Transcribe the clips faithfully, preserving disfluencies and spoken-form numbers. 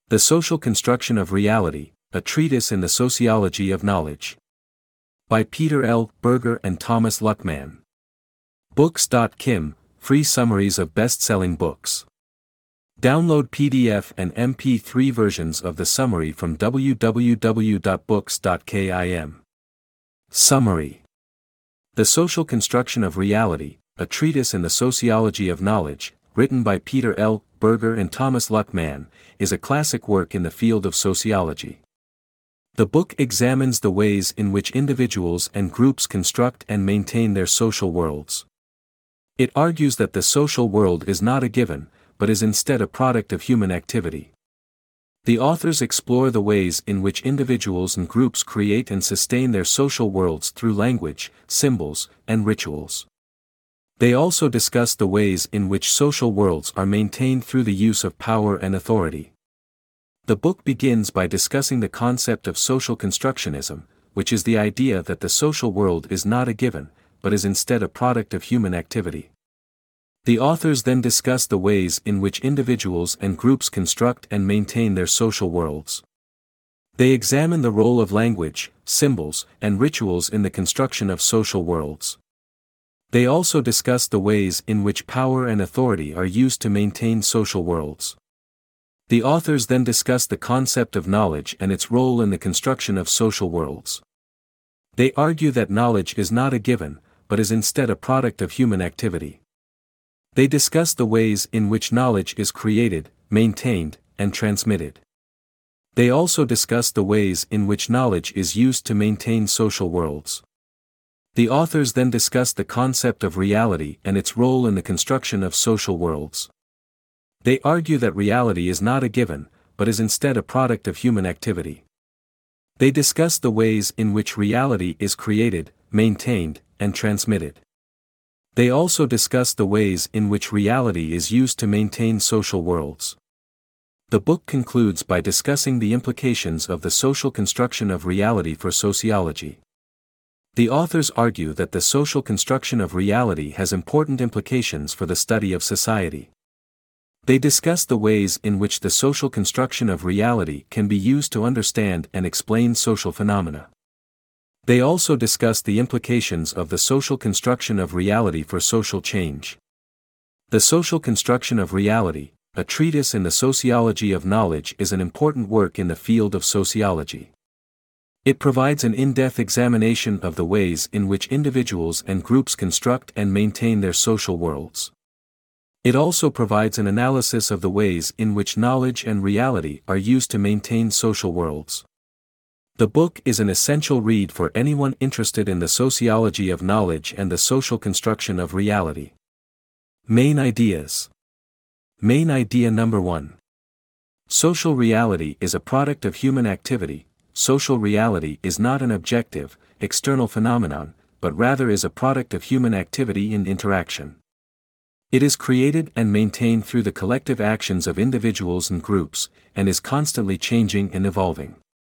The Social Construction of Reality, a Treatise in the Sociology of Knowledge. By Peter L. Berger and Thomas Luckman. Books dot kim, free summaries of best-selling books. Download P D F and M P three versions of the summary from w w w dot books dot kim. Summary. The Social Construction of Reality, a Treatise in the Sociology of Knowledge, written by Peter L. Berger and Thomas Luckman, is a classic work in the field of sociology. The book examines the ways in which individuals and groups construct and maintain their social worlds. It argues that the social world is not a given, but is instead a product of human activity. The authors explore the ways in which individuals and groups create and sustain their social worlds through language, symbols, and rituals. They also discuss the ways in which social worlds are maintained through the use of power and authority. The book begins by discussing the concept of social constructionism, which is the idea that the social world is not a given, but is instead a product of human activity. The authors then discuss the ways in which individuals and groups construct and maintain their social worlds. They examine the role of language, symbols, and rituals in the construction of social worlds. They also discuss the ways in which power and authority are used to maintain social worlds. The authors then discuss the concept of knowledge and its role in the construction of social worlds. They argue that knowledge is not a given, but is instead a product of human activity. They discuss the ways in which knowledge is created, maintained, and transmitted. They also discuss the ways in which knowledge is used to maintain social worlds. The authors then discuss the concept of reality and its role in the construction of social worlds. They argue that reality is not a given, but is instead a product of human activity. They discuss the ways in which reality is created, maintained, and transmitted. They also discuss the ways in which reality is used to maintain social worlds. The book concludes by discussing the implications of the social construction of reality for sociology. The authors argue that the social construction of reality has important implications for the study of society. They discuss the ways in which the social construction of reality can be used to understand and explain social phenomena. They also discuss the implications of the social construction of reality for social change. The Social Construction of Reality, a Treatise in the Sociology of Knowledge, is an important work in the field of sociology. It provides an in-depth examination of the ways in which individuals and groups construct and maintain their social worlds. It also provides an analysis of the ways in which knowledge and reality are used to maintain social worlds. The book is an essential read for anyone interested in the sociology of knowledge and the social construction of reality. Main ideas. Main idea number one. Social reality is a product of human activity. Social reality is not an objective, external phenomenon, but rather is a product of human activity and interaction. It is created and maintained through the collective actions of individuals and groups, and is constantly changing and evolving.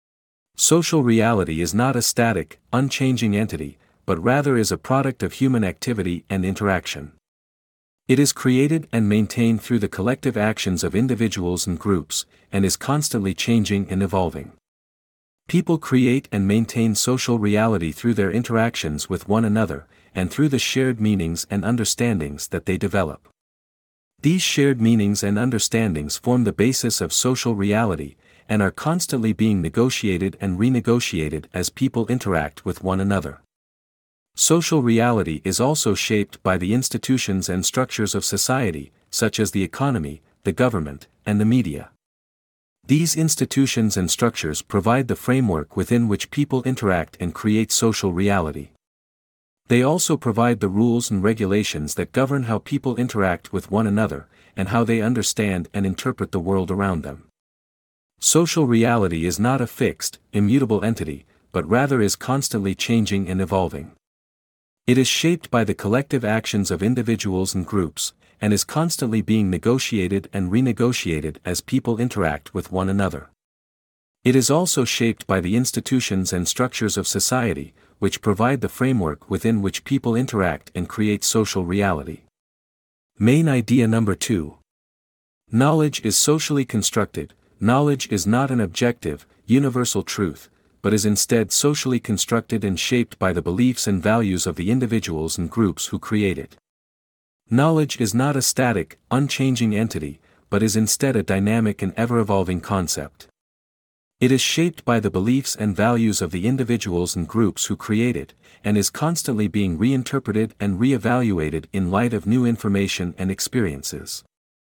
Social reality is not a static, unchanging entity, but rather is a product of human activity and interaction. It is created and maintained through the collective actions of individuals and groups, and is constantly changing and evolving. People create and maintain social reality through their interactions with one another, and through the shared meanings and understandings that they develop. These shared meanings and understandings form the basis of social reality, and are constantly being negotiated and renegotiated as people interact with one another. Social reality is also shaped by the institutions and structures of society, such as the economy, the government, and the media. These institutions and structures provide the framework within which people interact and create social reality. They also provide the rules and regulations that govern how people interact with one another, and how they understand and interpret the world around them. Social reality is not a fixed, immutable entity, but rather is constantly changing and evolving. It is shaped by the collective actions of individuals and groups, and is constantly being negotiated and renegotiated as people interact with one another. It is also shaped by the institutions and structures of society, which provide the framework within which people interact and create social reality. Main idea number two. Knowledge is socially constructed. knowledge is not an objective, universal truth, but is instead socially constructed and shaped by the beliefs and values of the individuals and groups who create it. Knowledge is not a static, unchanging entity, but is instead a dynamic and ever-evolving concept. It is shaped by the beliefs and values of the individuals and groups who create it, and is constantly being reinterpreted and re-evaluated in light of new information and experiences.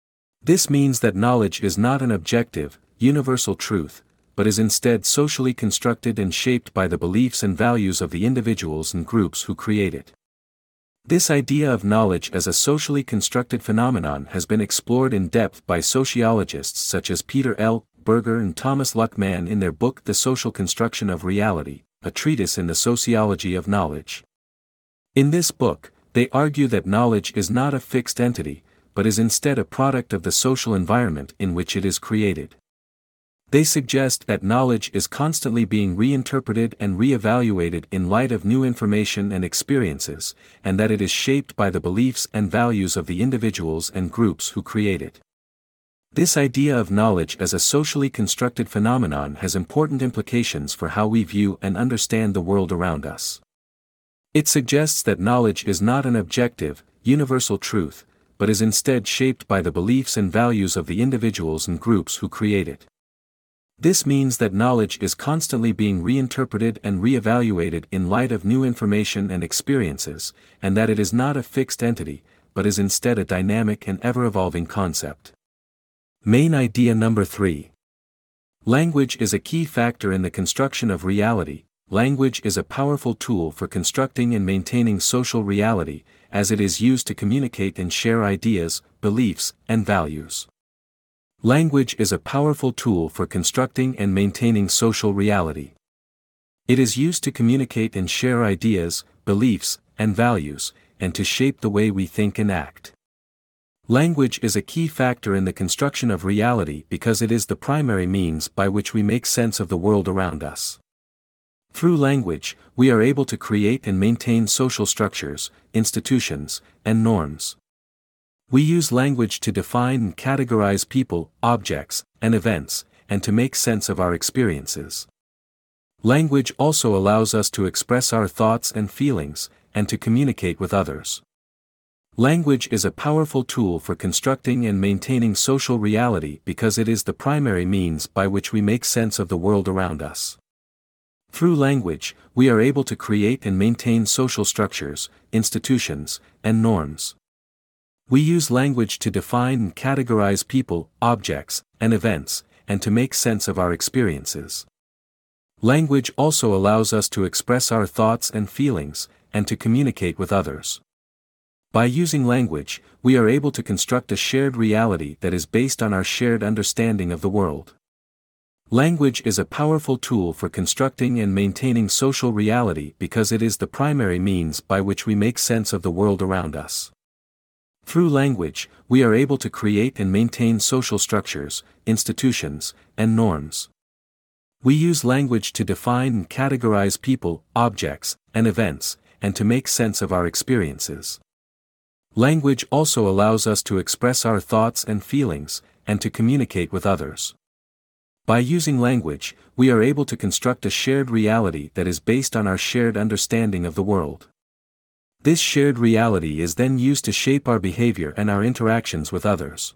This means that knowledge is not an objective, universal truth, but is instead socially constructed and shaped by the beliefs and values of the individuals and groups who create it. This idea of knowledge as a socially constructed phenomenon has been explored in depth by sociologists such as Peter L. Berger and Thomas Luckman in their book The Social Construction of Reality, a treatise in the sociology of knowledge. In this book, they argue that knowledge is not a fixed entity, but is instead a product of the social environment in which it is created. They suggest that knowledge is constantly being reinterpreted and re-evaluated in light of new information and experiences, and that it is shaped by the beliefs and values of the individuals and groups who create it. This idea of knowledge as a socially constructed phenomenon has important implications for how we view and understand the world around us. It suggests that knowledge is not an objective, universal truth, but is instead shaped by the beliefs and values of the individuals and groups who create it. This means that knowledge is constantly being reinterpreted and re-evaluated in light of new information and experiences, and that it is not a fixed entity, but is instead a dynamic and ever-evolving concept. Main idea number three. Language is a key factor in the construction of reality. Language is a powerful tool for constructing and maintaining social reality, as it is used to communicate and share ideas, beliefs, and values. Language is a powerful tool for constructing and maintaining social reality. It is used to communicate and share ideas, beliefs, and values, and to shape the way we think and act. Language is a key factor in the construction of reality because it is the primary means by which we make sense of the world around us. Through language, we are able to create and maintain social structures, institutions, and norms. We use language to define and categorize people, objects, and events, and to make sense of our experiences. Language also allows us to express our thoughts and feelings, and to communicate with others. Language is a powerful tool for constructing and maintaining social reality because it is the primary means by which we make sense of the world around us. Through language, we are able to create and maintain social structures, institutions, and norms. We use language to define and categorize people, objects, and events, and to make sense of our experiences. Language also allows us to express our thoughts and feelings, and to communicate with others. By using language, we are able to construct a shared reality that is based on our shared understanding of the world. Language is a powerful tool for constructing and maintaining social reality because it is the primary means by which we make sense of the world around us. Through language, we are able to create and maintain social structures, institutions, and norms. We use language to define and categorize people, objects, and events, and to make sense of our experiences. Language also allows us to express our thoughts and feelings, and to communicate with others. By using language, we are able to construct a shared reality that is based on our shared understanding of the world. This shared reality is then used to shape our behavior and our interactions with others.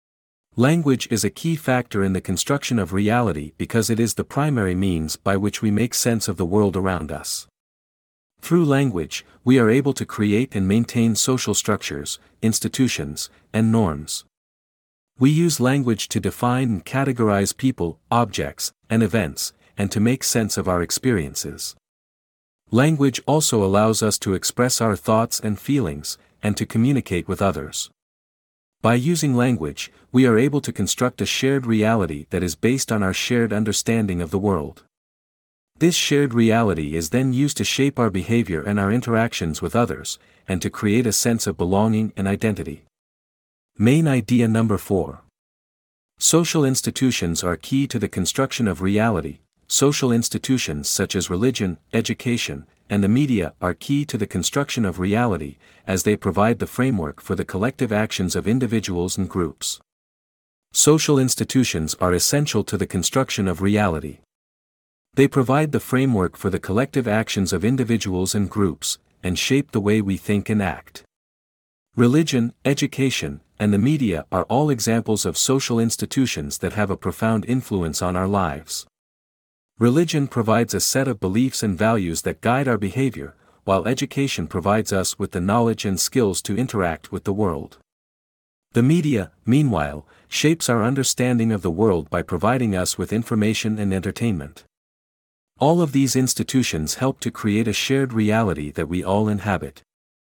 Language is a key factor in the construction of reality because it is the primary means by which we make sense of the world around us. Through language, we are able to create and maintain social structures, institutions, and norms. We use language to define and categorize people, objects, and events, and to make sense of our experiences. Language also allows us to express our thoughts and feelings, and to communicate with others. By using language, we are able to construct a shared reality that is based on our shared understanding of the world. This shared reality is then used to shape our behavior and our interactions with others, and to create a sense of belonging and identity. Main idea number four. Social institutions are key to the construction of reality. Social institutions such as religion, education, and the media are key to the construction of reality, as they provide the framework for the collective actions of individuals and groups. Social institutions are essential to the construction of reality. They provide the framework for the collective actions of individuals and groups, and shape the way we think and act. Religion, education, and the media are all examples of social institutions that have a profound influence on our lives. Religion provides a set of beliefs and values that guide our behavior, while education provides us with the knowledge and skills to interact with the world. The media, meanwhile, shapes our understanding of the world by providing us with information and entertainment. All of these institutions help to create a shared reality that we all inhabit.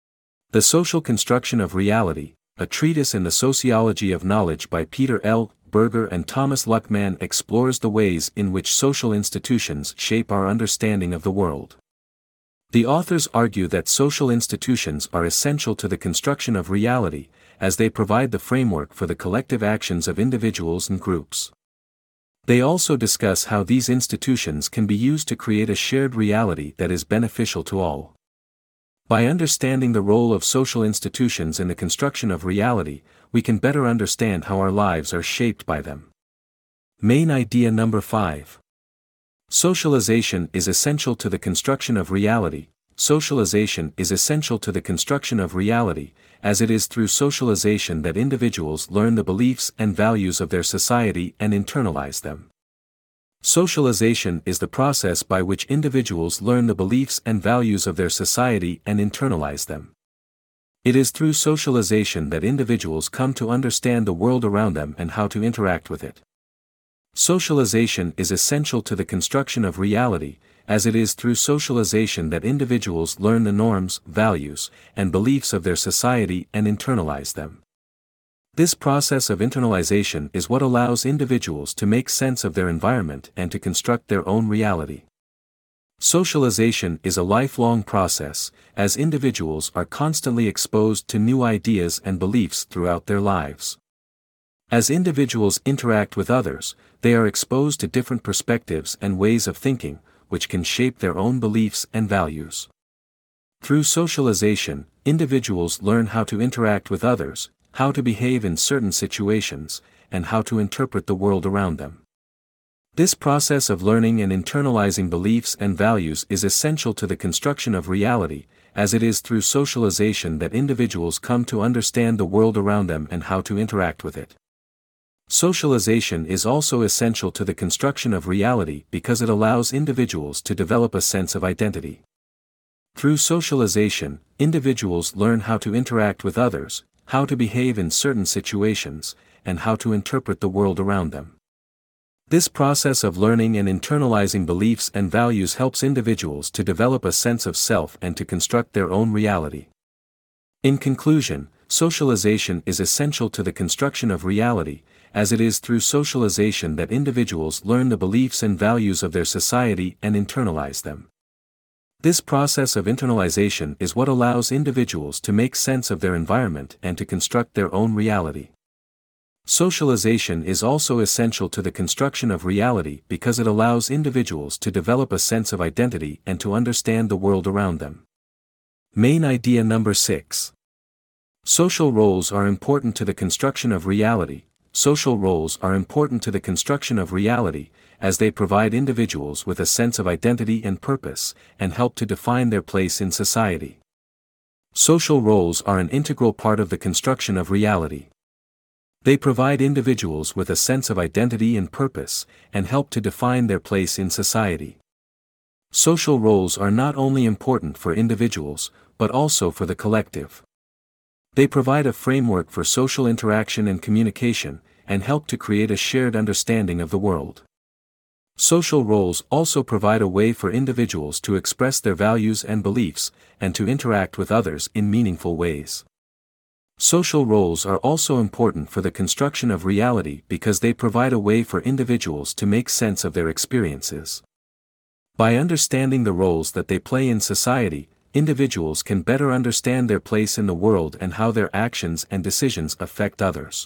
The Social Construction of Reality, a treatise in the sociology of knowledge by Peter L. Berger and Thomas Luckman, explores the ways in which social institutions shape our understanding of the world. The authors argue that social institutions are essential to the construction of reality, as they provide the framework for the collective actions of individuals and groups. They also discuss how these institutions can be used to create a shared reality that is beneficial to all. By understanding the role of social institutions in the construction of reality, we can better understand how our lives are shaped by them. Main idea number five. Socialization is essential to the construction of reality. Socialization is essential to the construction of reality, as it is through socialization that individuals learn the beliefs and values of their society and internalize them. Socialization is the process by which individuals learn the beliefs and values of their society and internalize them. It is through socialization that individuals come to understand the world around them and how to interact with it. Socialization is essential to the construction of reality, as it is through socialization that individuals learn the norms, values, and beliefs of their society and internalize them. This process of internalization is what allows individuals to make sense of their environment and to construct their own reality. Socialization is a lifelong process, as individuals are constantly exposed to new ideas and beliefs throughout their lives. As individuals interact with others, they are exposed to different perspectives and ways of thinking, which can shape their own beliefs and values. Through socialization, individuals learn how to interact with others, how to behave in certain situations, and how to interpret the world around them. This process of learning and internalizing beliefs and values is essential to the construction of reality, as it is through socialization that individuals come to understand the world around them and how to interact with it. Socialization is also essential to the construction of reality because it allows individuals to develop a sense of identity. Through socialization, individuals learn how to interact with others, how to behave in certain situations, and how to interpret the world around them. This process of learning and internalizing beliefs and values helps individuals to develop a sense of self and to construct their own reality. In conclusion, socialization is essential to the construction of reality, as it is through socialization that individuals learn the beliefs and values of their society and internalize them. This process of internalization is what allows individuals to make sense of their environment and to construct their own reality. Socialization is also essential to the construction of reality because it allows individuals to develop a sense of identity and to understand the world around them. Main idea number six. Social roles are important to the construction of reality. Social roles are important to the construction of reality, as they provide individuals with a sense of identity and purpose, and help to define their place in society. Social roles are an integral part of the construction of reality. They provide individuals with a sense of identity and purpose, and help to define their place in society. Social roles are not only important for individuals, but also for the collective. They provide a framework for social interaction and communication, and help to create a shared understanding of the world. Social roles also provide a way for individuals to express their values and beliefs, and to interact with others in meaningful ways. Social roles are also important for the construction of reality because they provide a way for individuals to make sense of their experiences. By understanding the roles that they play in society, individuals can better understand their place in the world and how their actions and decisions affect others.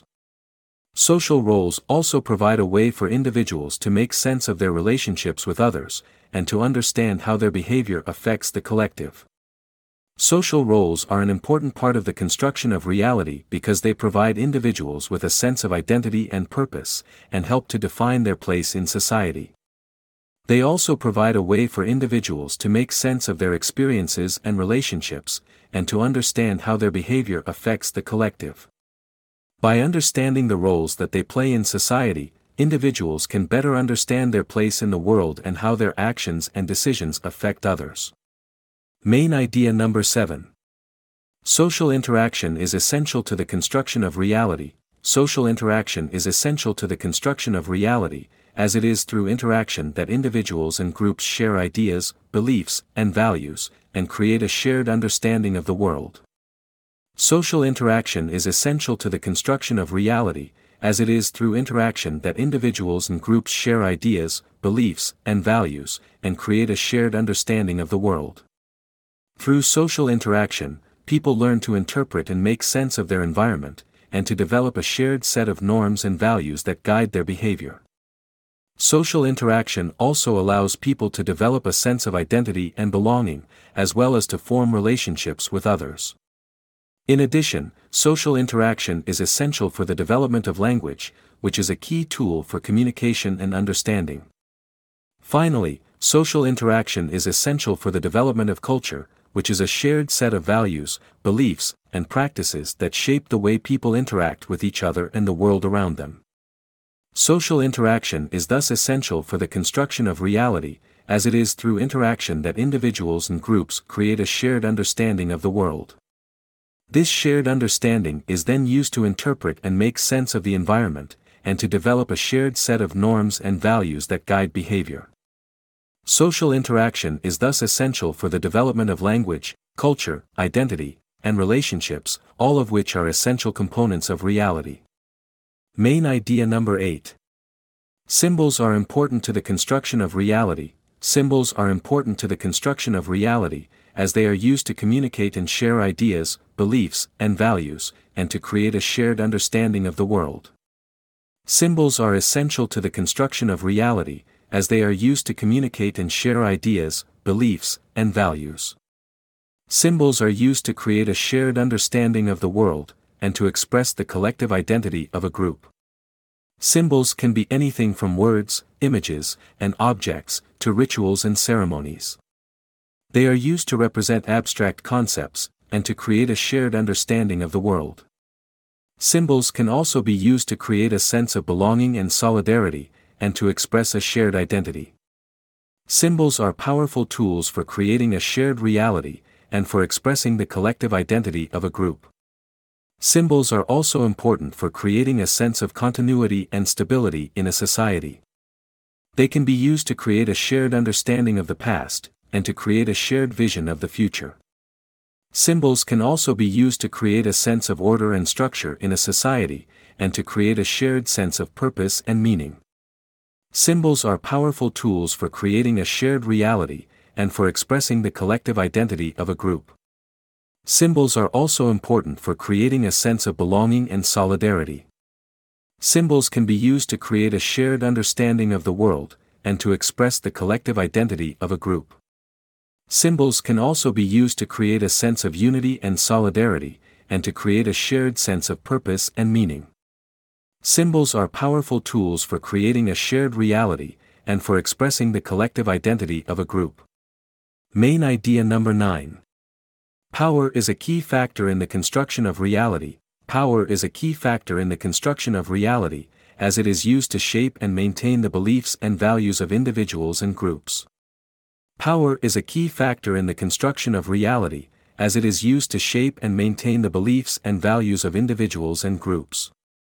Social roles also provide a way for individuals to make sense of their relationships with others, and to understand how their behavior affects the collective. Social roles are an important part of the construction of reality because they provide individuals with a sense of identity and purpose, and help to define their place in society. They also provide a way for individuals to make sense of their experiences and relationships, and to understand how their behavior affects the collective. By understanding the roles that they play in society, individuals can better understand their place in the world and how their actions and decisions affect others. Main idea number seven. Social interaction is essential to the construction of reality. Social interaction is essential to the construction of reality, as it is through interaction that individuals and groups share ideas, beliefs, and values, and create a shared understanding of the world. Social interaction is essential to the construction of reality, as it is through interaction that individuals and groups share ideas, beliefs, and values, and create a shared understanding of the world. Through social interaction, people learn to interpret and make sense of their environment, and to develop a shared set of norms and values that guide their behavior. Social interaction also allows people to develop a sense of identity and belonging, as well as to form relationships with others. In addition, social interaction is essential for the development of language, which is a key tool for communication and understanding. Finally, social interaction is essential for the development of culture, which is a shared set of values, beliefs, and practices that shape the way people interact with each other and the world around them. Social interaction is thus essential for the construction of reality, as it is through interaction that individuals and groups create a shared understanding of the world. This shared understanding is then used to interpret and make sense of the environment, and to develop a shared set of norms and values that guide behavior. Social interaction is thus essential for the development of language, culture, identity, and relationships, all of which are essential components of reality. Main idea number eight. Symbols are important to the construction of reality. Symbols are important to the construction of reality, as they are used to communicate and share ideas, beliefs, and values, and to create a shared understanding of the world. Symbols are essential to the construction of reality, as they are used to communicate and share ideas, beliefs, and values. Symbols are used to create a shared understanding of the world, and to express the collective identity of a group. Symbols can be anything from words, images, and objects, to rituals and ceremonies. They are used to represent abstract concepts, and to create a shared understanding of the world. Symbols can also be used to create a sense of belonging and solidarity, and to express a shared identity. Symbols are powerful tools for creating a shared reality, and for expressing the collective identity of a group. Symbols are also important for creating a sense of continuity and stability in a society. They can be used to create a shared understanding of the past, and to create a shared vision of the future. Symbols can also be used to create a sense of order and structure in a society, and to create a shared sense of purpose and meaning. Symbols are powerful tools for creating a shared reality, and for expressing the collective identity of a group. Symbols are also important for creating a sense of belonging and solidarity. Symbols can be used to create a shared understanding of the world, and to express the collective identity of a group. Symbols can also be used to create a sense of unity and solidarity, and to create a shared sense of purpose and meaning. Symbols are powerful tools for creating a shared reality, and for expressing the collective identity of a group. Main idea number nine. Power is a key factor in the construction of reality. Power is a key factor in the construction of reality, as it is used to shape and maintain the beliefs and values of individuals and groups. Power is a key factor in the construction of reality, as it is used to shape and maintain the beliefs and values of individuals and groups.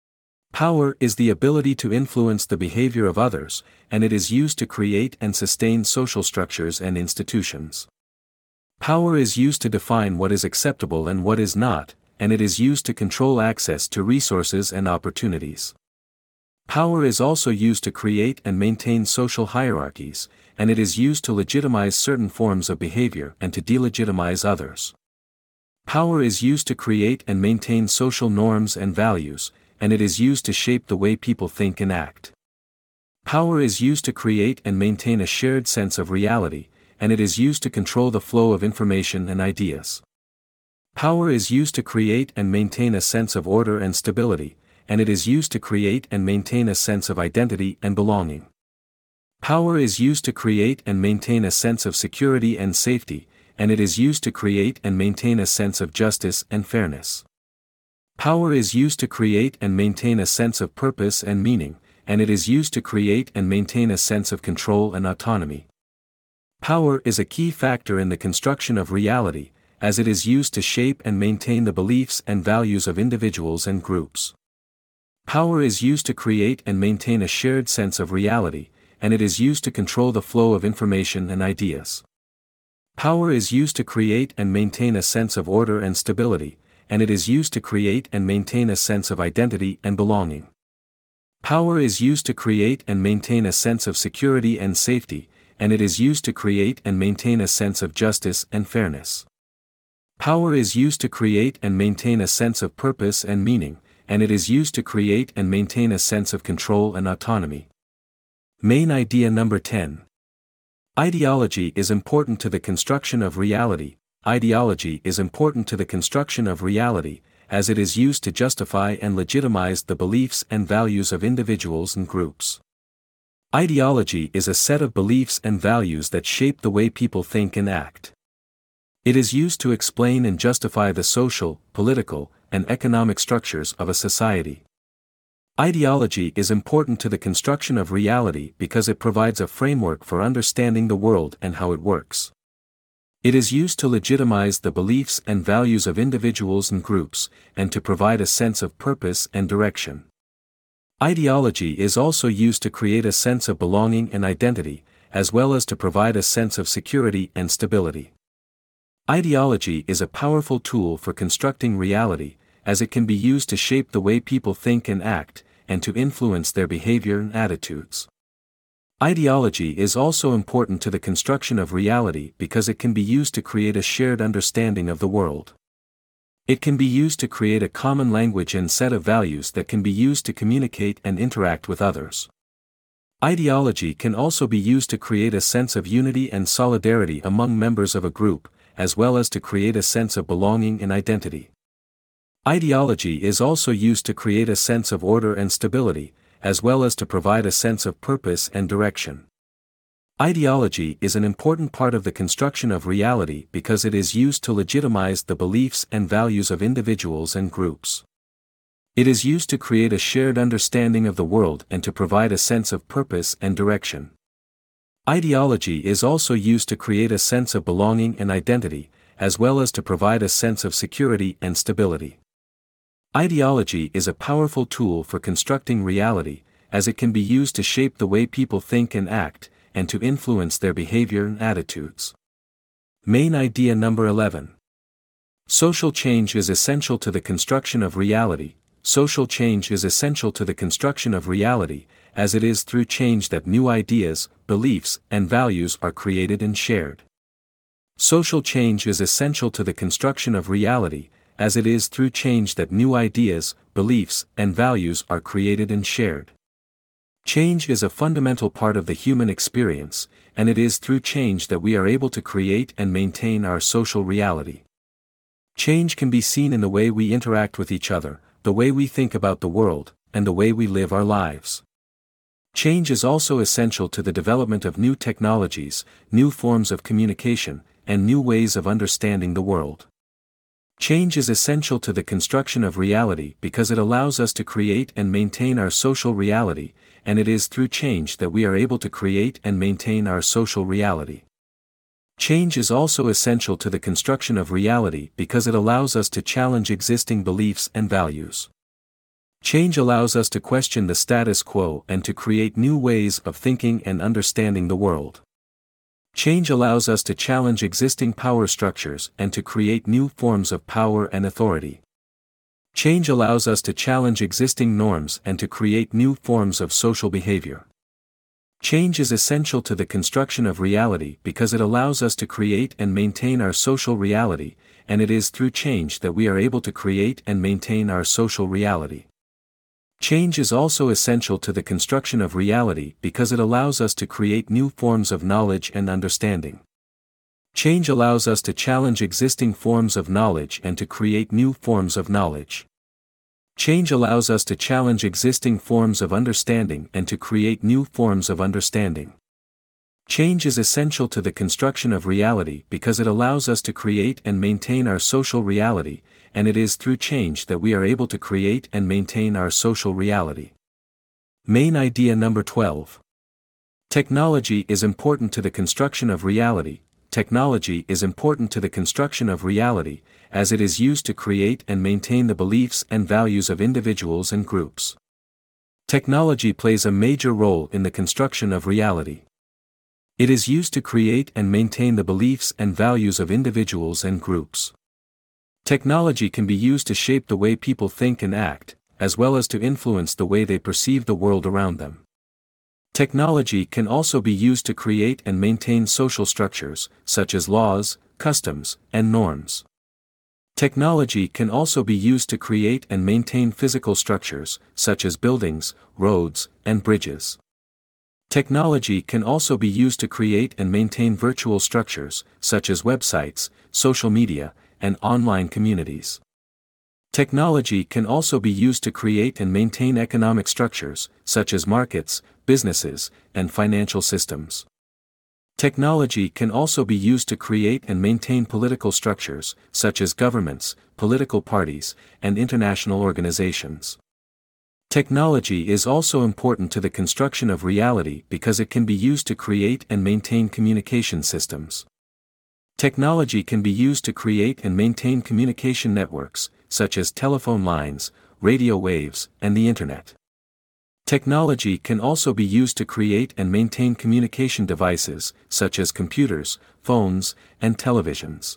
Power is the ability to influence the behavior of others, and it is used to create and sustain social structures and institutions. Power is used to define what is acceptable and what is not, and it is used to control access to resources and opportunities. Power is also used to create and maintain social hierarchies, and it is used to legitimize certain forms of behavior and to delegitimize others. Power is used to create and maintain social norms and values, and it is used to shape the way people think and act. Power is used to create and maintain a shared sense of reality, and it is used to control the flow of information and ideas. Power is used to create and maintain a sense of order and stability, and it is used to create and maintain a sense of identity and belonging. Power is used to create and maintain a sense of security and safety, and it is used to create and maintain a sense of justice and fairness. Power is used to create and maintain a sense of purpose and meaning, and it is used to create and maintain a sense of control and autonomy. Power is a key factor in the construction of reality, as it is used to shape and maintain the beliefs and values of individuals and groups. Power is used to create and maintain a shared sense of reality, and it is used to control the flow of information and ideas. Power is used to create and maintain a sense of order and stability, and it is used to create and maintain a sense of identity and belonging. Power is used to create and maintain a sense of security and safety, and it is used to create and maintain a sense of justice and fairness. Power is used to create and maintain a sense of purpose and meaning, and it is used to create and maintain a sense of control and autonomy. Main idea number ten. Ideology is important to the construction of reality. Ideology is important to the construction of reality, as it is used to justify and legitimize the beliefs and values of individuals and groups. Ideology is a set of beliefs and values that shape the way people think and act. It is used to explain and justify the social, political, and economic structures of a society. Ideology is important to the construction of reality because it provides a framework for understanding the world and how it works. It is used to legitimize the beliefs and values of individuals and groups, and to provide a sense of purpose and direction. Ideology is also used to create a sense of belonging and identity, as well as to provide a sense of security and stability. Ideology is a powerful tool for constructing reality, as it can be used to shape the way people think and act, and to influence their behavior and attitudes. Ideology is also important to the construction of reality because it can be used to create a shared understanding of the world. It can be used to create a common language and set of values that can be used to communicate and interact with others. Ideology can also be used to create a sense of unity and solidarity among members of a group, as well as to create a sense of belonging and identity. Ideology is also used to create a sense of order and stability, as well as to provide a sense of purpose and direction. Ideology is an important part of the construction of reality because it is used to legitimize the beliefs and values of individuals and groups. It is used to create a shared understanding of the world and to provide a sense of purpose and direction. Ideology is also used to create a sense of belonging and identity, as well as to provide a sense of security and stability. Ideology is a powerful tool for constructing reality, as it can be used to shape the way people think and act, and to influence their behavior and attitudes. Main idea number eleven. Social change is essential to the construction of reality. Social change is essential to the construction of reality, as it is through change that new ideas, beliefs, and values are created and shared. Social change is essential to the construction of reality, as it is through change that new ideas, beliefs, and values are created and shared. Change is a fundamental part of the human experience, and it is through change that we are able to create and maintain our social reality. Change can be seen in the way we interact with each other, the way we think about the world, and the way we live our lives. Change is also essential to the development of new technologies, new forms of communication, and new ways of understanding the world. Change is essential to the construction of reality because it allows us to create and maintain our social reality, and it is through change that we are able to create and maintain our social reality. Change is also essential to the construction of reality because it allows us to challenge existing beliefs and values. Change allows us to question the status quo and to create new ways of thinking and understanding the world. Change allows us to challenge existing power structures and to create new forms of power and authority. Change allows us to challenge existing norms and to create new forms of social behavior. Change is essential to the construction of reality because it allows us to create and maintain our social reality, and it is through change that we are able to create and maintain our social reality. Change is also essential to the construction of reality because it allows us to create new forms of knowledge and understanding. Change allows us to challenge existing forms of knowledge and to create new forms of knowledge. Change allows us to challenge existing forms of understanding and to create new forms of understanding. Change is essential to the construction of reality because it allows us to create and maintain our social reality, and it is through change that we are able to create and maintain our social reality. Main idea number twelve. Technology is important to the construction of reality. Technology is important to the construction of reality, as it is used to create and maintain the beliefs and values of individuals and groups. Technology plays a major role in the construction of reality. It is used to create and maintain the beliefs and values of individuals and groups. Technology can be used to shape the way people think and act, as well as to influence the way they perceive the world around them. Technology can also be used to create and maintain social structures, such as laws, customs, and norms. Technology can also be used to create and maintain physical structures, such as buildings, roads, and bridges. Technology can also be used to create and maintain virtual structures, such as websites, social media, and online communities. Technology can also be used to create and maintain economic structures, such as markets, businesses, and financial systems. Technology can also be used to create and maintain political structures, such as governments, political parties, and international organizations. Technology is also important to the construction of reality because it can be used to create and maintain communication systems. Technology can be used to create and maintain communication networks, such as telephone lines, radio waves, and the Internet. Technology can also be used to create and maintain communication devices, such as computers, phones, and televisions.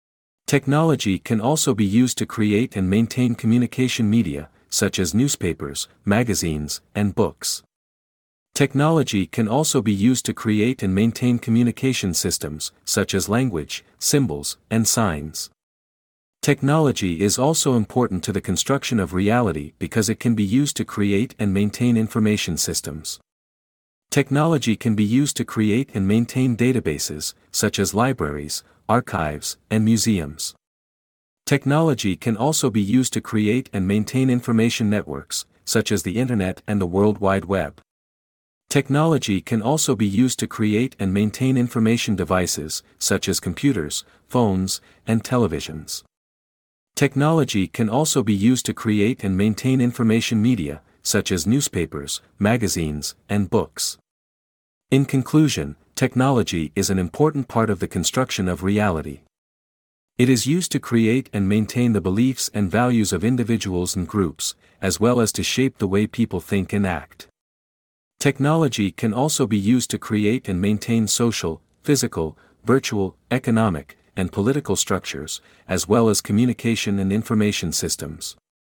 Technology can also be used to create and maintain communication media, such as newspapers, magazines, and books. Technology can also be used to create and maintain communication systems, such as language, symbols, and signs. Technology is also important to the construction of reality because it can be used to create and maintain information systems. Technology can be used to create and maintain databases, such as libraries, archives, and museums. Technology can also be used to create and maintain information networks, such as the Internet and the World Wide Web. Technology can also be used to create and maintain information devices, such as computers, phones, and televisions. Technology can also be used to create and maintain information media, such as newspapers, magazines, and books. In conclusion, technology is an important part of the construction of reality. It is used to create and maintain the beliefs and values of individuals and groups, as well as to shape the way people think and act. Technology can also be used to create and maintain social, physical, virtual, economic, and political structures, as well as communication and information systems.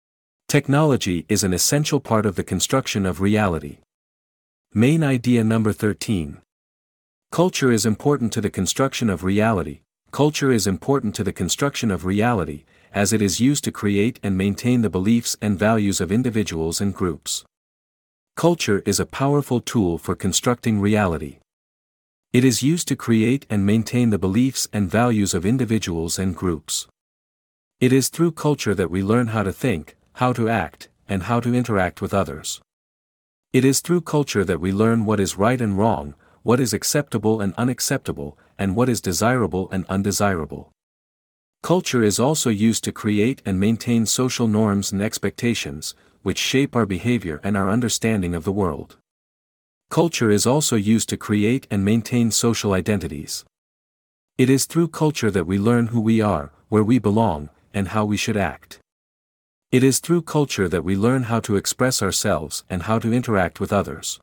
Technology is an essential part of the construction of reality. Main idea number thirteen. Culture is important to the construction of reality. Culture is important to the construction of reality, as it is used to create and maintain the beliefs and values of individuals and groups. Culture is a powerful tool for constructing reality. It is used to create and maintain the beliefs and values of individuals and groups. It is through culture that we learn how to think, how to act, and how to interact with others. It is through culture that we learn what is right and wrong, what is acceptable and unacceptable, and what is desirable and undesirable. Culture is also used to create and maintain social norms and expectations, which shape our behavior and our understanding of the world. Culture is also used to create and maintain social identities. It is through culture that we learn who we are, where we belong, and how we should act. It is through culture that we learn how to express ourselves and how to interact with others.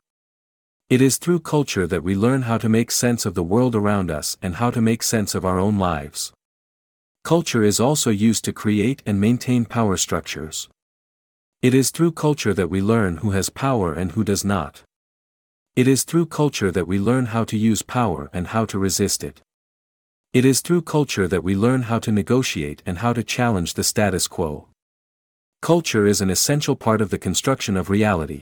It is through culture that we learn how to make sense of the world around us and how to make sense of our own lives. Culture is also used to create and maintain power structures. It is through culture that we learn who has power and who does not. It is through culture that we learn how to use power and how to resist it. It is through culture that we learn how to negotiate and how to challenge the status quo. Culture is an essential part of the construction of reality.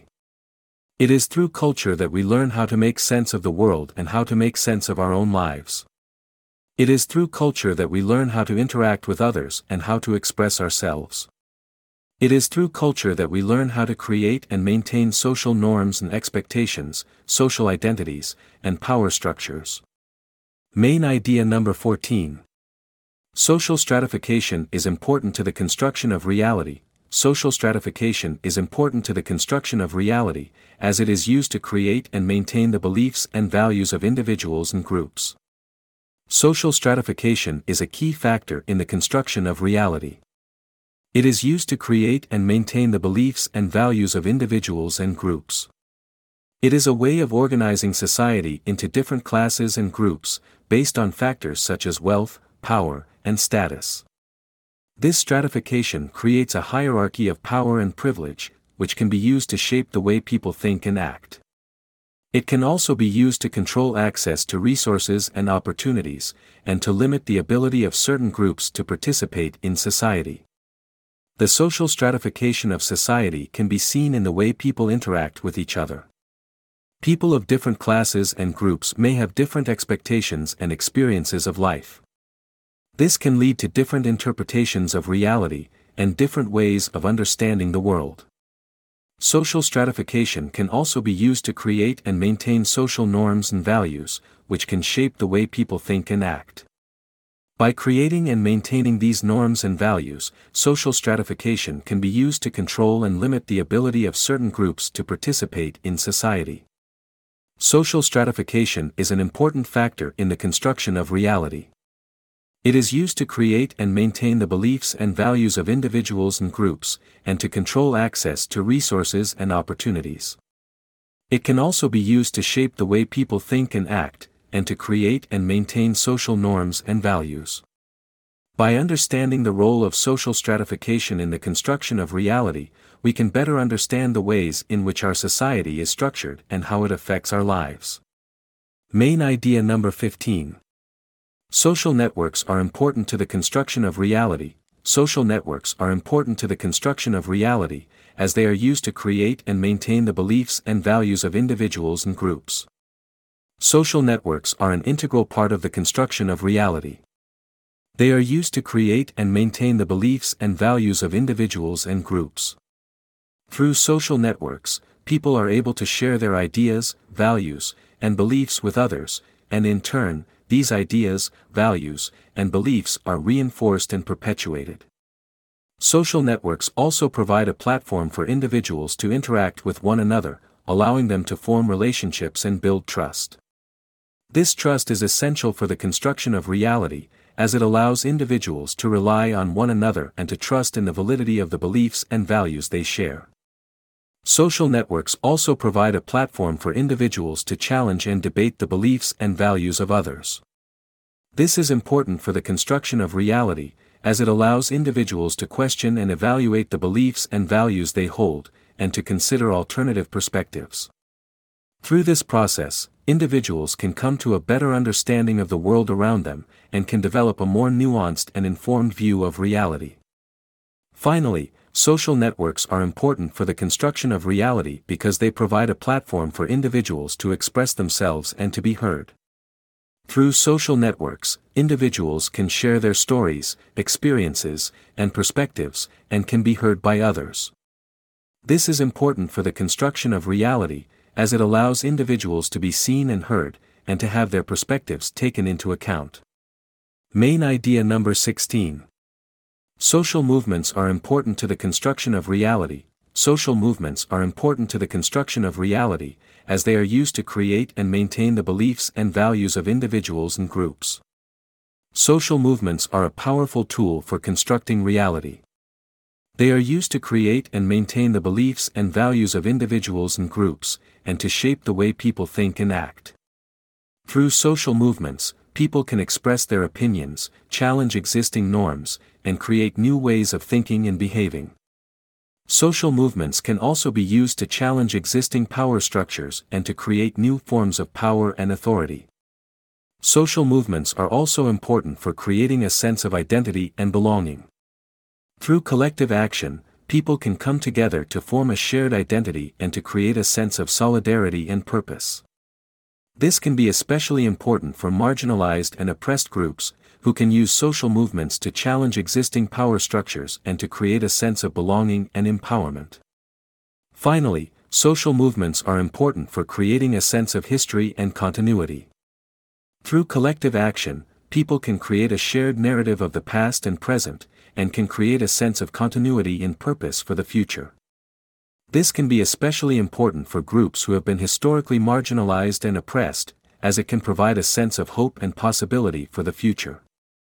It is through culture that we learn how to make sense of the world and how to make sense of our own lives. It is through culture that we learn how to interact with others and how to express ourselves. It is through culture that we learn how to create and maintain social norms and expectations, social identities, and power structures. Main idea number fourteen. Social stratification is important to the construction of reality. Social stratification is important to the construction of reality, as it is used to create and maintain the beliefs and values of individuals and groups. Social stratification is a key factor in the construction of reality. It is used to create and maintain the beliefs and values of individuals and groups. It is a way of organizing society into different classes and groups, based on factors such as wealth, power, and status. This stratification creates a hierarchy of power and privilege, which can be used to shape the way people think and act. It can also be used to control access to resources and opportunities, and to limit the ability of certain groups to participate in society. The social stratification of society can be seen in the way people interact with each other. People of different classes and groups may have different expectations and experiences of life. This can lead to different interpretations of reality, and different ways of understanding the world. Social stratification can also be used to create and maintain social norms and values, which can shape the way people think and act. By creating and maintaining these norms and values, social stratification can be used to control and limit the ability of certain groups to participate in society. Social stratification is an important factor in the construction of reality. It is used to create and maintain the beliefs and values of individuals and groups, and to control access to resources and opportunities. It can also be used to shape the way people think and act, and to create and maintain social norms and values. By understanding the role of social stratification in the construction of reality, we can better understand the ways in which our society is structured and how it affects our lives. Main idea number fifteen. Social networks are important to the construction of reality. Social networks are important to the construction of reality, as they are used to create and maintain the beliefs and values of individuals and groups. Social networks are an integral part of the construction of reality. They are used to create and maintain the beliefs and values of individuals and groups. Through social networks, people are able to share their ideas, values, and beliefs with others, and in turn, these ideas, values, and beliefs are reinforced and perpetuated. Social networks also provide a platform for individuals to interact with one another, allowing them to form relationships and build trust. This trust is essential for the construction of reality, as it allows individuals to rely on one another and to trust in the validity of the beliefs and values they share. Social networks also provide a platform for individuals to challenge and debate the beliefs and values of others. This is important for the construction of reality, as it allows individuals to question and evaluate the beliefs and values they hold, and to consider alternative perspectives. Through this process, individuals can come to a better understanding of the world around them, and can develop a more nuanced and informed view of reality. Finally, social networks are important for the construction of reality because they provide a platform for individuals to express themselves and to be heard. Through social networks, individuals can share their stories, experiences, and perspectives, and can be heard by others. This is important for the construction of reality, as it allows individuals to be seen and heard, and to have their perspectives taken into account. Main idea number sixteen. Social movements are important to the construction of reality. Social movements are important to the construction of reality, as they are used to create and maintain the beliefs and values of individuals and groups. Social movements are a powerful tool for constructing reality. They are used to create and maintain the beliefs and values of individuals and groups, and to shape the way people think and act. Through social movements, people can express their opinions, challenge existing norms, and create new ways of thinking and behaving. Social movements can also be used to challenge existing power structures and to create new forms of power and authority. Social movements are also important for creating a sense of identity and belonging. Through collective action, people can come together to form a shared identity and to create a sense of solidarity and purpose. This can be especially important for marginalized and oppressed groups, who can use social movements to challenge existing power structures and to create a sense of belonging and empowerment. Finally, social movements are important for creating a sense of history and continuity. Through collective action, people can create a shared narrative of the past and present, and can create a sense of continuity and purpose for the future. This can be especially important for groups who have been historically marginalized and oppressed, as it can provide a sense of hope and possibility for the future.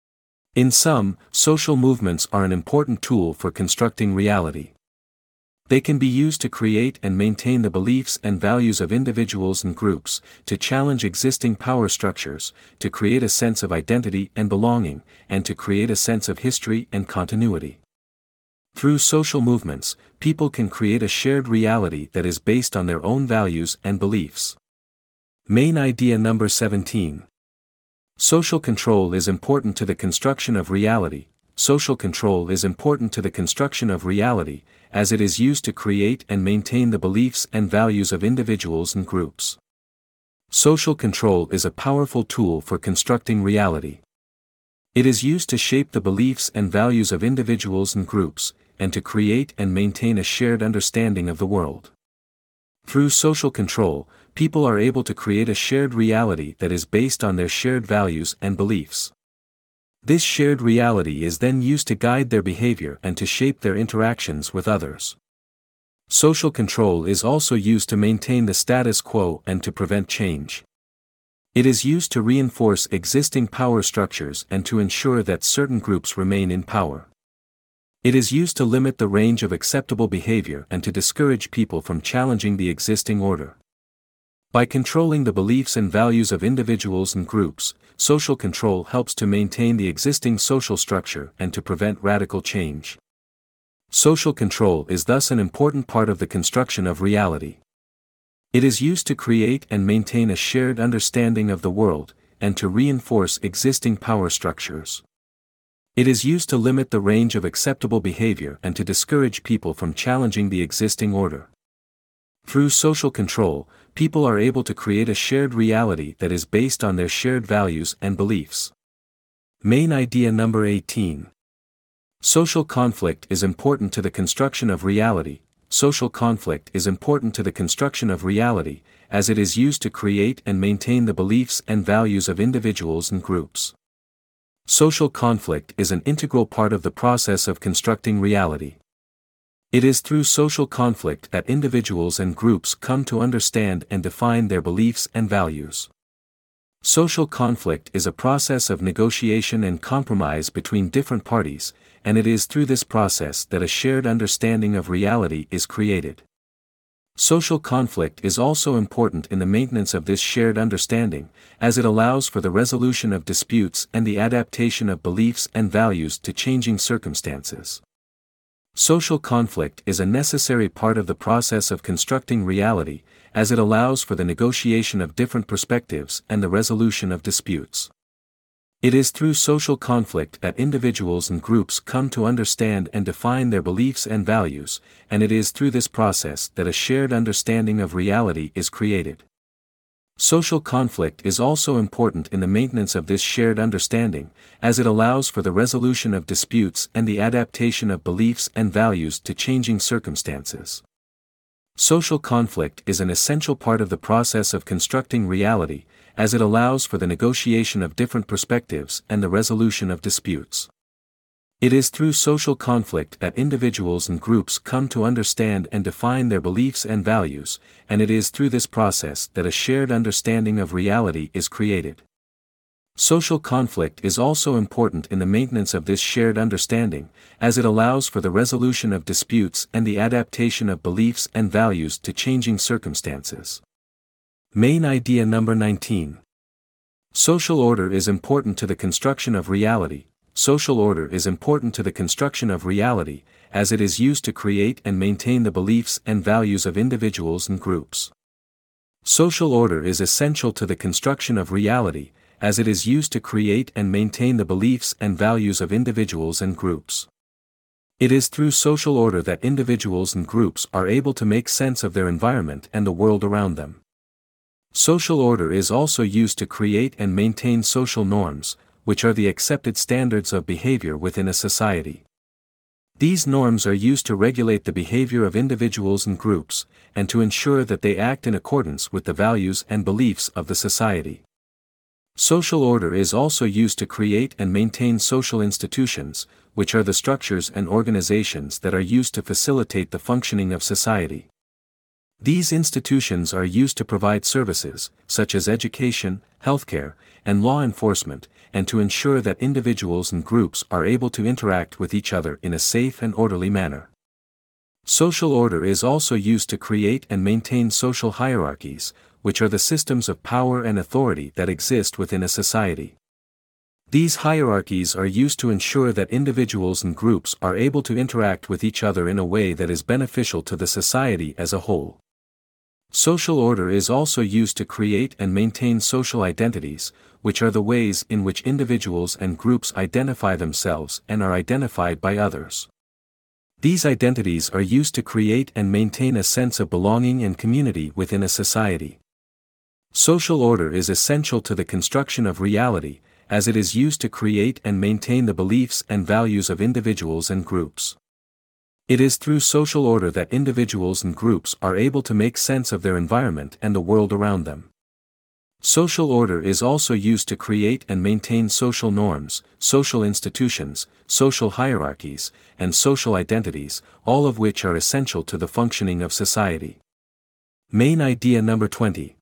In sum, social movements are an important tool for constructing reality. They can be used to create and maintain the beliefs and values of individuals and groups, to challenge existing power structures, to create a sense of identity and belonging, and to create a sense of history and continuity. Through social movements, people can create a shared reality that is based on their own values and beliefs. Main idea number seventeen. Social control is important to the construction of reality. Social control is important to the construction of reality, as it is used to create and maintain the beliefs and values of individuals and groups. Social control is a powerful tool for constructing reality. It is used to shape the beliefs and values of individuals and groups, and to create and maintain a shared understanding of the world. Through social control, people are able to create a shared reality that is based on their shared values and beliefs. This shared reality is then used to guide their behavior and to shape their interactions with others. Social control is also used to maintain the status quo and to prevent change. It is used to reinforce existing power structures and to ensure that certain groups remain in power. It is used to limit the range of acceptable behavior and to discourage people from challenging the existing order. By controlling the beliefs and values of individuals and groups, social control helps to maintain the existing social structure and to prevent radical change. Social control is thus an important part of the construction of reality. It is used to create and maintain a shared understanding of the world, and to reinforce existing power structures. It is used to limit the range of acceptable behavior and to discourage people from challenging the existing order. Through social control, people are able to create a shared reality that is based on their shared values and beliefs. Main idea number eighteen. Social conflict is important to the construction of reality. Social conflict is important to the construction of reality, as it is used to create and maintain the beliefs and values of individuals and groups. Social conflict is an integral part of the process of constructing reality. It is through social conflict that individuals and groups come to understand and define their beliefs and values. Social conflict is a process of negotiation and compromise between different parties, and it is through this process that a shared understanding of reality is created. Social conflict is also important in the maintenance of this shared understanding, as it allows for the resolution of disputes and the adaptation of beliefs and values to changing circumstances. Social conflict is a necessary part of the process of constructing reality, as it allows for the negotiation of different perspectives and the resolution of disputes. It is through social conflict that individuals and groups come to understand and define their beliefs and values, and it is through this process that a shared understanding of reality is created. Social conflict is also important in the maintenance of this shared understanding, as it allows for the resolution of disputes and the adaptation of beliefs and values to changing circumstances. Social conflict is an essential part of the process of constructing reality, as it allows for the negotiation of different perspectives and the resolution of disputes. It is through social conflict that individuals and groups come to understand and define their beliefs and values, and it is through this process that a shared understanding of reality is created. Social conflict is also important in the maintenance of this shared understanding, as it allows for the resolution of disputes and the adaptation of beliefs and values to changing circumstances. Main idea number nineteen. Social order is important to the construction of reality. Social order is important to the construction of reality, as it is used to create and maintain the beliefs and values of individuals and groups. Social order is essential to the construction of reality, as it is used to create and maintain the beliefs and values of individuals and groups. It is through social order that individuals and groups are able to make sense of their environment and the world around them. Social order is also used to create and maintain social norms, which are the accepted standards of behavior within a society. These norms are used to regulate the behavior of individuals and groups, and to ensure that they act in accordance with the values and beliefs of the society. Social order is also used to create and maintain social institutions, which are the structures and organizations that are used to facilitate the functioning of society. These institutions are used to provide services, such as education, healthcare, and law enforcement, and to ensure that individuals and groups are able to interact with each other in a safe and orderly manner. Social order is also used to create and maintain social hierarchies, which are the systems of power and authority that exist within a society. These hierarchies are used to ensure that individuals and groups are able to interact with each other in a way that is beneficial to the society as a whole. Social order is also used to create and maintain social identities, which are the ways in which individuals and groups identify themselves and are identified by others. These identities are used to create and maintain a sense of belonging and community within a society. Social order is essential to the construction of reality, as it is used to create and maintain the beliefs and values of individuals and groups. It is through social order that individuals and groups are able to make sense of their environment and the world around them. Social order is also used to create and maintain social norms, social institutions, social hierarchies, and social identities, all of which are essential to the functioning of society. Main idea number twenty.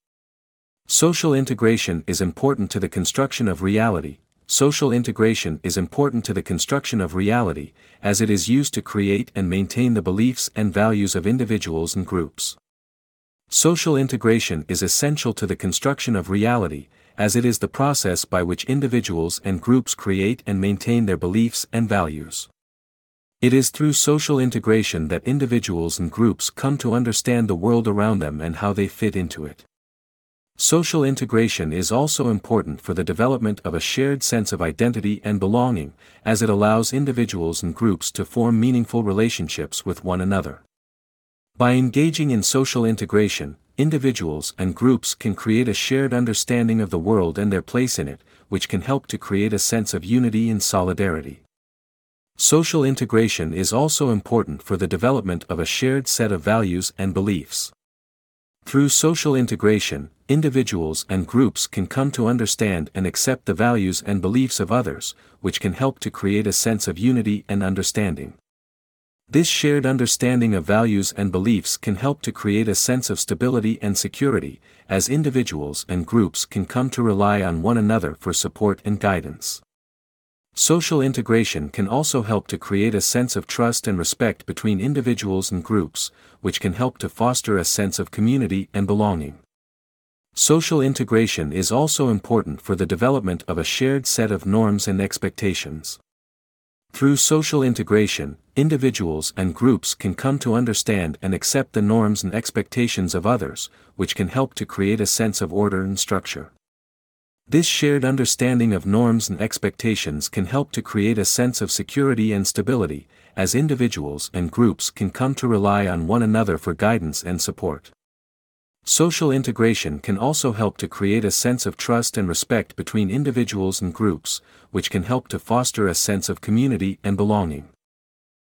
Social integration is important to the construction of reality. Social integration is important to the construction of reality, as it is used to create and maintain the beliefs and values of individuals and groups. Social integration is essential to the construction of reality, as it is the process by which individuals and groups create and maintain their beliefs and values. It is through social integration that individuals and groups come to understand the world around them and how they fit into it. Social integration is also important for the development of a shared sense of identity and belonging, as it allows individuals and groups to form meaningful relationships with one another. By engaging in social integration, individuals and groups can create a shared understanding of the world and their place in it, which can help to create a sense of unity and solidarity. Social integration is also important for the development of a shared set of values and beliefs. Through social integration, individuals and groups can come to understand and accept the values and beliefs of others, which can help to create a sense of unity and understanding. This shared understanding of values and beliefs can help to create a sense of stability and security, as individuals and groups can come to rely on one another for support and guidance. Social integration can also help to create a sense of trust and respect between individuals and groups, which can help to foster a sense of community and belonging. Social integration is also important for the development of a shared set of norms and expectations. Through social integration, individuals and groups can come to understand and accept the norms and expectations of others, which can help to create a sense of order and structure. This shared understanding of norms and expectations can help to create a sense of security and stability, as individuals and groups can come to rely on one another for guidance and support. Social integration can also help to create a sense of trust and respect between individuals and groups, which can help to foster a sense of community and belonging.